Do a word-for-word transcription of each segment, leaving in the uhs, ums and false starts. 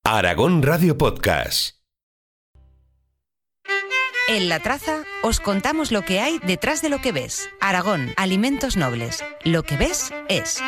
Aragón Radio Podcast. En La Traza os contamos lo que hay detrás de lo que ves. Aragón, alimentos nobles. Lo que ves es...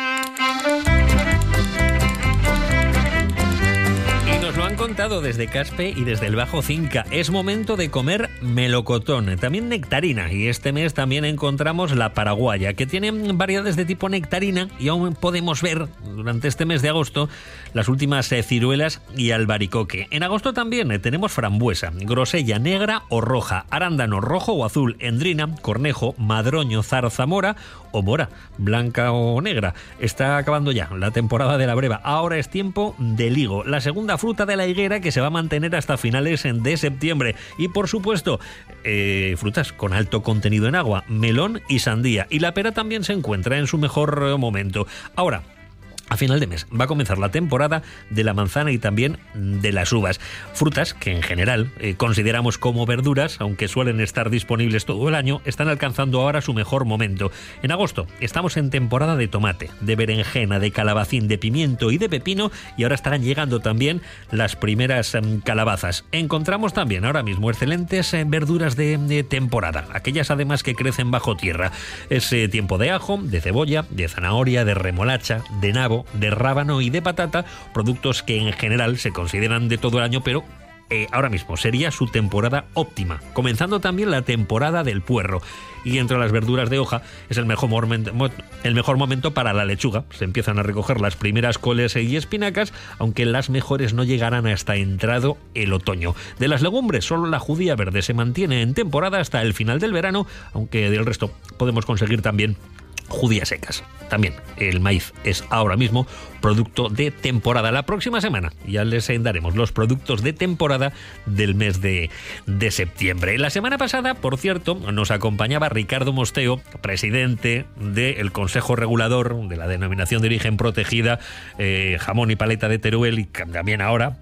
Nos lo han contado desde Caspe y desde el Bajo Cinca. Es momento de comer melocotón, también nectarina, y este mes también encontramos la paraguaya, que tiene variedades de tipo nectarina, y aún podemos ver durante este mes de agosto las últimas eh, ciruelas y albaricoque. En agosto también eh, tenemos frambuesa, grosella negra o roja, arándano rojo o azul, endrina, cornejo, madroño, zarzamora o mora, blanca o negra. Está acabando ya la temporada de la breva. Ahora es tiempo del higo, la segunda fruta de la higuera, que se va a mantener hasta finales de septiembre. Y por supuesto, eh, frutas con alto contenido en agua, melón y sandía. Y la pera también se encuentra en su mejor momento. Ahora, a final de mes va a comenzar la temporada de la manzana y también de las uvas. Frutas que en general eh, consideramos como verduras, aunque suelen estar disponibles todo el año, están alcanzando ahora su mejor momento. En agosto estamos en temporada de tomate, de berenjena, de calabacín, de pimiento y de pepino, y ahora estarán llegando también las primeras eh, calabazas. Encontramos también ahora mismo excelentes eh, verduras de, de temporada, aquellas además que crecen bajo tierra. Es eh, tiempo de ajo, de cebolla, de zanahoria, de remolacha, de nabo, de rábano y de patata, productos que en general se consideran de todo el año, pero eh, ahora mismo sería su temporada óptima, comenzando también la temporada del puerro. Y entre las verduras de hoja es el mejor momento, el mejor momento para la lechuga. Se empiezan a recoger las primeras coles y espinacas, aunque las mejores no llegarán hasta entrado el otoño. De las legumbres, solo la judía verde se mantiene en temporada hasta el final del verano, aunque del resto podemos conseguir también judías secas. También el maíz es ahora mismo producto de temporada. La próxima semana ya les daremos los productos de temporada del mes de, de septiembre. La semana pasada, por cierto, nos acompañaba Ricardo Mosteo, presidente del Consejo Regulador de la Denominación de Origen Protegida, eh, jamón y paleta de Teruel, y también ahora,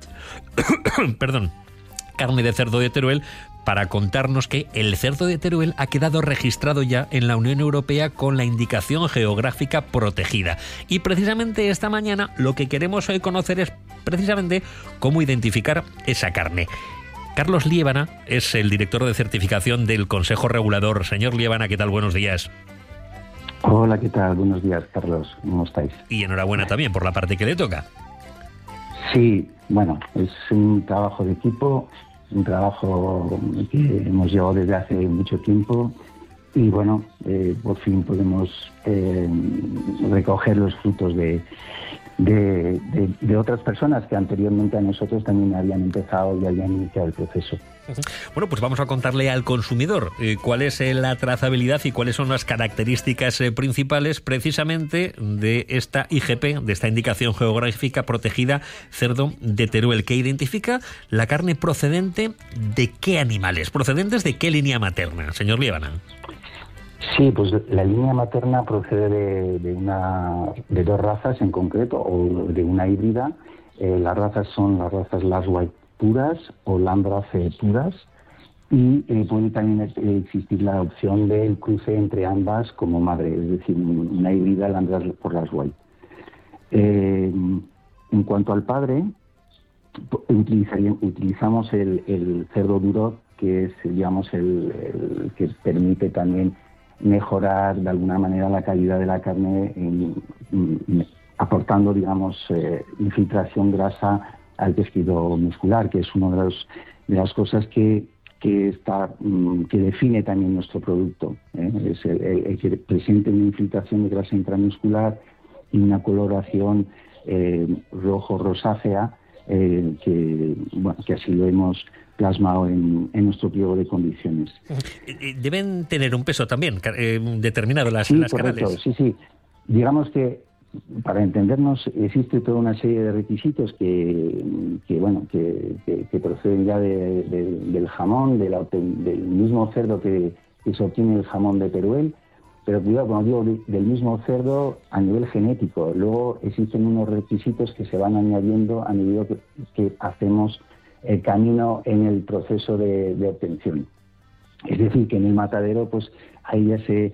perdón, carne de cerdo de Teruel, para contarnos que el cerdo de Teruel ha quedado registrado ya en la Unión Europea con la indicación geográfica protegida. Y precisamente esta mañana lo que queremos hoy conocer es precisamente cómo identificar esa carne. Carlos Liébana es el director de certificación del Consejo Regulador. Señor Liébana, ¿qué tal? Buenos días. Hola, ¿qué tal? Buenos días, Carlos. ¿Cómo estáis? Y enhorabuena también por la parte que le toca. Sí, bueno, es un trabajo de equipo, un trabajo que hemos llevado desde hace mucho tiempo, y bueno, eh, por fin podemos eh, recoger los frutos de, de, de, de otras personas que anteriormente a nosotros también habían empezado y habían iniciado el proceso. Bueno, pues vamos a contarle al consumidor eh, cuál es eh, la trazabilidad y cuáles son las características eh, principales precisamente de esta I G P, de esta indicación geográfica protegida cerdo de Teruel, que identifica la carne procedente de qué animales, procedentes de qué línea materna, señor Liébana. Sí, pues la línea materna procede de, de, una, de dos razas en concreto, o de una híbrida. Eh, las razas son las razas Last White puras o Landrace puras, y eh, puede también existir la opción del cruce entre ambas como madre, es decir, una híbrida Landrace por Last White. Eh, en cuanto al padre, utilizamos el, el cerdo duro, que es, digamos, el, el que permite también mejorar de alguna manera la calidad de la carne, en, en, aportando, digamos, eh, infiltración grasa al tejido muscular, que es una de, los, de las cosas que, que, está, que define también nuestro producto. ¿eh? Es el, el, el que presente una infiltración de grasa intramuscular y una coloración eh, rojo-rosácea, eh, que, bueno, que así lo hemos plasmado en, en nuestro pliego de condiciones. Deben tener un peso también eh, determinado las, sí, las correcto, canales. Sí, sí. Digamos que, para entendernos, existe toda una serie de requisitos que, que bueno, que, que, que proceden ya de, de, del jamón, de la, del mismo cerdo que, que se obtiene el jamón de Teruel, pero cuidado, como digo, de, del mismo cerdo a nivel genético. Luego existen unos requisitos que se van añadiendo a medida que, que hacemos el camino en el proceso de, de obtención. Es decir, que en el matadero, pues ahí ya se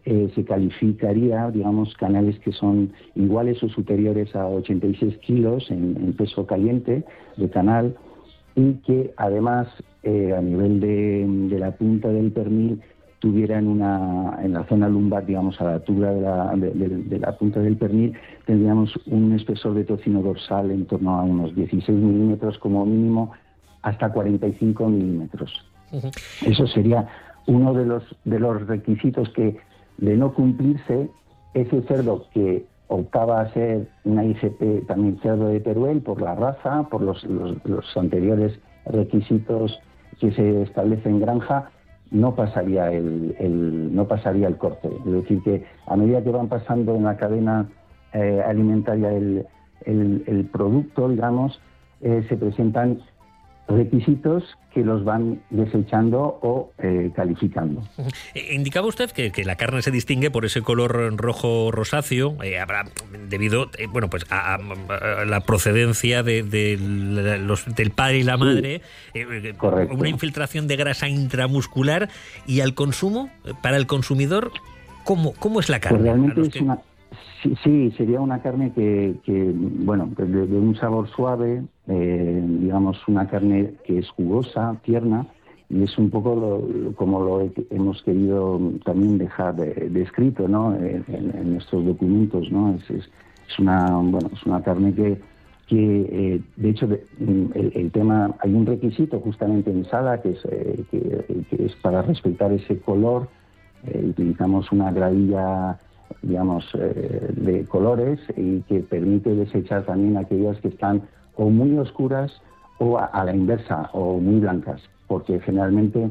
eh, se calificaría, digamos, canales que son iguales o superiores a ochenta y seis kilos en, en peso caliente de canal, y que además eh, a nivel de, de la punta del pernil tuvieran una, en la zona lumbar, digamos, a la altura de la, de, de, de la punta del pernil, tendríamos un espesor de tocino dorsal en torno a unos dieciséis milímetros como mínimo, hasta cuarenta y cinco milímetros. Uh-huh. Eso sería uno de los, de los requisitos que, de no cumplirse, ese cerdo que optaba a ser una I G P, también cerdo de Teruel, por la raza, por los, los, los anteriores requisitos que se establecen en granja, no pasaría el, el no pasaría el corte. Es decir, que a medida que van pasando en la cadena eh, alimentaria el, el, el producto, digamos, eh, se presentan requisitos que los van desechando o eh, calificando. Indicaba usted que, que la carne se distingue por ese color rojo rosáceo, eh, habrá debido eh, bueno pues a, a la procedencia de, de los, del padre y la madre, sí, eh, una infiltración de grasa intramuscular, y al consumo, para el consumidor, ¿cómo, cómo es la carne? Pues realmente es que... una Sí, sí, sería una carne que, que bueno, de, de un sabor suave, eh, digamos una carne que es jugosa, tierna, y es un poco lo, como lo hemos querido también dejar descrito, de ¿no? En, en nuestros documentos, ¿no? Es, es, es una, bueno, es una carne que, que eh, de hecho, de, el, el tema, hay un requisito justamente en Sala que es, eh, que, que es para respetar ese color. Eh, utilizamos una gravilla, digamos, eh, de colores, y que permite desechar también aquellas que están o muy oscuras o a, a la inversa, o muy blancas, porque generalmente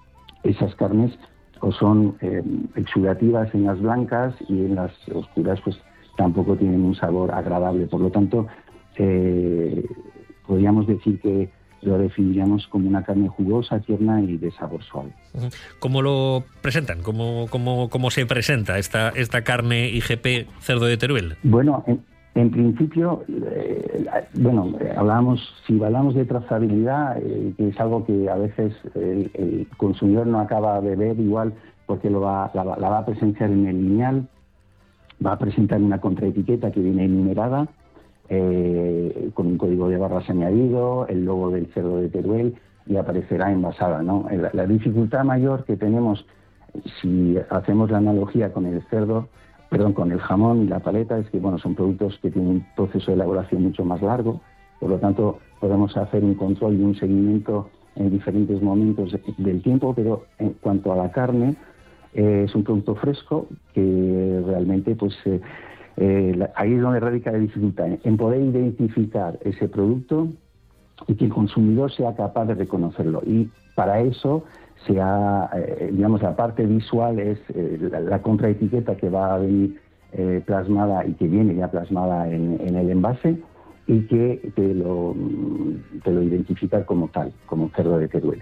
esas carnes o son eh, exudativas en las blancas, y en las oscuras pues tampoco tienen un sabor agradable. Por lo tanto, eh, podríamos decir que lo definiríamos como una carne jugosa, tierna y de sabor suave. ¿Cómo lo presentan? ¿Cómo, cómo, cómo se presenta esta, esta carne I G P cerdo de Teruel? Bueno, en, en principio, eh, bueno, hablábamos, si hablamos de trazabilidad, eh, que es algo que a veces el, el consumidor no acaba de ver igual, porque lo va, la, la va a presenciar en el lineal, va a presentar una contraetiqueta que viene enumerada, Eh, con un código de barras añadido, el logo del cerdo de Teruel, y aparecerá envasada, ¿no? La, la dificultad mayor que tenemos, si hacemos la analogía con el cerdo, perdón, con el jamón y la paleta, es que, bueno, son productos que tienen un proceso de elaboración mucho más largo, por lo tanto podemos hacer un control y un seguimiento en diferentes momentos de, del tiempo, pero en cuanto a la carne, eh, es un producto fresco que realmente, pues, eh, Eh, ahí es donde radica la dificultad, en poder identificar ese producto y que el consumidor sea capaz de reconocerlo. Y para eso, se ha, eh, digamos, la parte visual es eh, la, la contraetiqueta que va a venir eh, plasmada, y que viene ya plasmada en, en el envase, y que te lo, te lo identifica como tal, como cerdo de Teruel.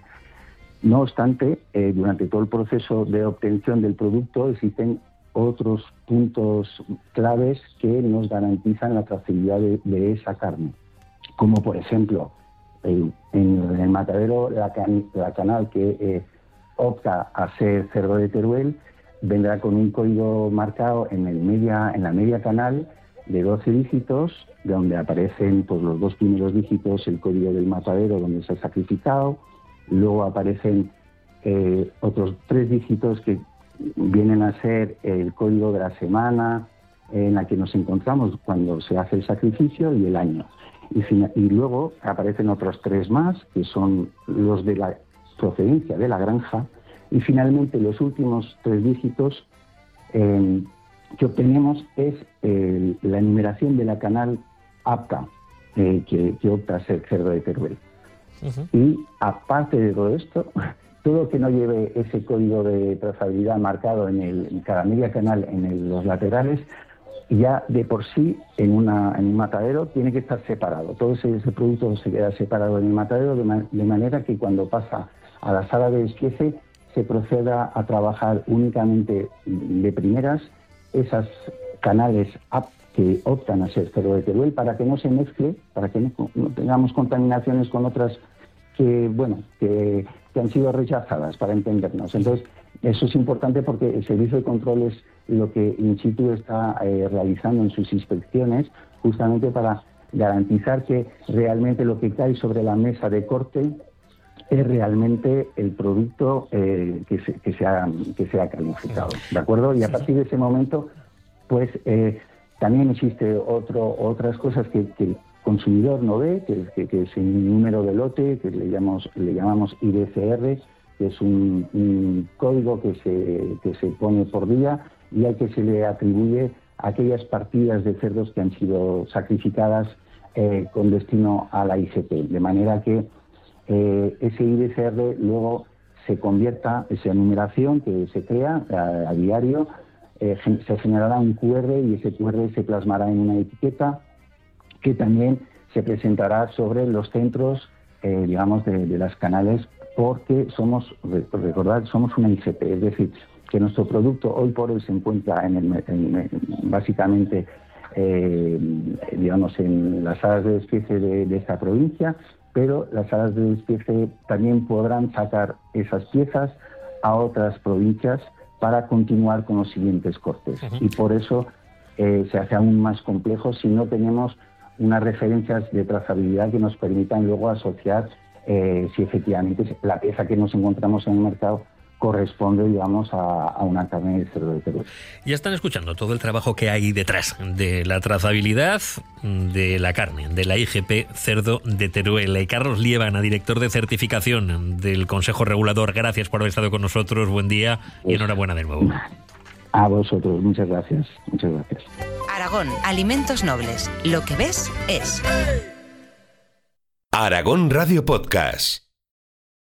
No obstante, eh, durante todo el proceso de obtención del producto existen otros puntos claves que nos garantizan la trazabilidad de, de esa carne, como por ejemplo el, en el matadero la, can, la canal que eh, opta a ser cerdo de Teruel vendrá con un código marcado en el media en la media canal de doce dígitos, donde aparecen pues los dos primeros dígitos, el código del matadero donde se ha sacrificado, luego aparecen eh, otros tres dígitos que vienen a ser el código de la semana en la que nos encontramos cuando se hace el sacrificio, y el año. Y, y luego aparecen otros tres más, que son los de la procedencia de la granja, y finalmente los últimos tres dígitos eh, que obtenemos es eh, la numeración de la canal apta, eh, que, que opta a ser cerdo de Teruel. Uh-huh. Y aparte de todo esto, todo que no lleve ese código de trazabilidad marcado en, el, en cada media canal, en el, los laterales, ya de por sí en, una, en un matadero tiene que estar separado. Todo ese, ese producto se queda separado en el matadero, de, man, de manera que cuando pasa a la sala de despiece se proceda a trabajar únicamente de primeras esas canales up que optan a ser cerdo de Teruel, para que no se mezcle, para que no, no tengamos contaminaciones con otras que, bueno, que, que han sido rechazadas, para entendernos. Entonces, eso es importante porque el Servicio de Control es lo que in situ está eh, realizando en sus inspecciones, justamente para garantizar que realmente lo que cae sobre la mesa de corte es realmente el producto eh, que, se, que, sea, que sea calificado, ¿de acuerdo? Y a partir de ese momento, pues eh, también existe otro, otras cosas que, que el consumidor no ve, que, que, que es el número de lote, que le llamamos, le llamamos I D C R, que es un, un código que se, que se pone por día y al que se le atribuye aquellas partidas de cerdos que han sido sacrificadas eh, con destino a la I G P, de manera que eh, ese I D C R luego se convierta, esa numeración que se crea a, a diario, eh, se generará un Q R y ese Q R se plasmará en una etiqueta que también se presentará sobre los centros, eh, digamos, de, de las canales, porque somos, recordad, somos una I G P, es decir, que nuestro producto hoy por hoy se encuentra en el, en, en, básicamente, eh, digamos, en las salas de despiece de, de esta provincia, pero las salas de despiece también podrán sacar esas piezas a otras provincias para continuar con los siguientes cortes. Uh-huh. Y por eso eh, se hace aún más complejo si no tenemos unas referencias de trazabilidad que nos permitan luego asociar eh, si efectivamente la pieza que nos encontramos en el mercado corresponde, digamos, a, a una carne de cerdo de Teruel. Ya están escuchando todo el trabajo que hay detrás de la trazabilidad de la carne, de la I G P Cerdo de Teruel. Carlos Liébana, director de certificación del Consejo Regulador, gracias por haber estado con nosotros. Buen día y enhorabuena de nuevo. A vosotros, muchas gracias. Muchas gracias. Aragón, alimentos nobles. Lo que ves es. Aragón Radio Podcast.